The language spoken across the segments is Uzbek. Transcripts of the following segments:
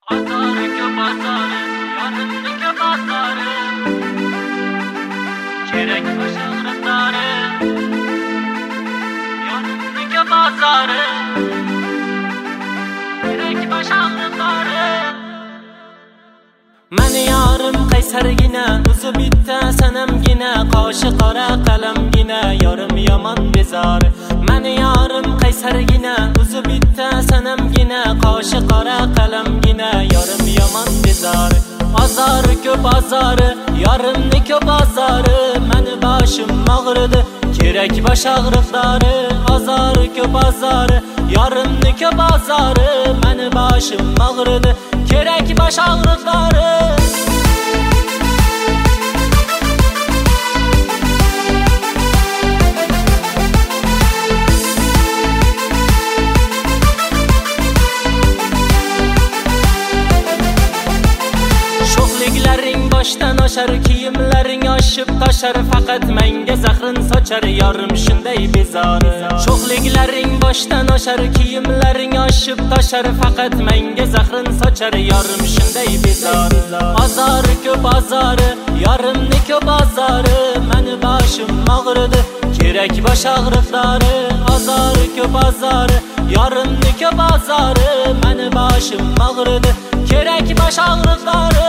Azarı bazarı, yarınlık bazarı, çeyrek baş ağrıtları, yarınlık bazarı, çeyrek baş ağrıtları. Meni yarım qaysargina, o'zi bitta sanamgina, qoshi qora qalamgina, yarim yomon bezori. Meni yarım qaysargina, o'zi bitta sanamgina, qoshi qora qalamgina, yarim yomon bezori. Azori ko'p azori, yarimni ko'p azori, meni boshim og'ridi, kerak bosh og'riqlari. Azori ko'p azori, yarimni ko'p azori, meni boshim og'ridi, kerak bosh og'riqlari. Sho'xliklaring boshdan oshar, kiyimlaring oshib toshar, faqat menga zahrin sochar, yorim shunday bezori. Sho'xliklaring boshdan oshar, kiyimlaring oshib toshar, faqat menga zahrin sochar, yorim shunday bezori. Azori ko'p azori, yorimni ko'p azori, meni boshim og'ridi, kerak bosh og'riqlari. Azori ko'p azori, yorimni ko'p azori, meni boshim og'ridi, kerak bosh og'riqlari.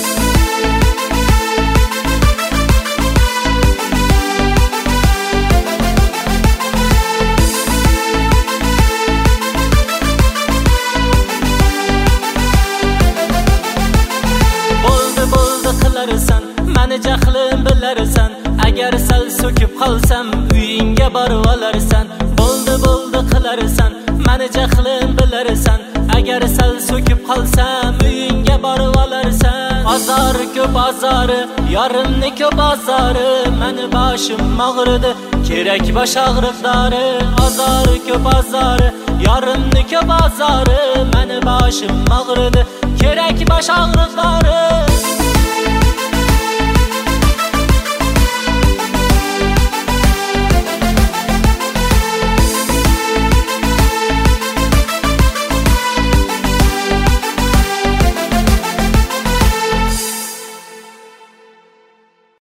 Meni jahlim bilarsan, agar sal so'kib qolsam uyingga borib olarsan. Bo'ldi qilarsan, meni jahlim bilarsan, agar sal so'kib qolsam uyingga borib olarsan. Azori ko'p azori, yorimni ko'p azori, meni boshim og'ridi, kerak bosh og'riqlari. Azori ko'p azori, yorimni ko'p azori, meni boshim og'ridi, kerak bosh og'riqlari.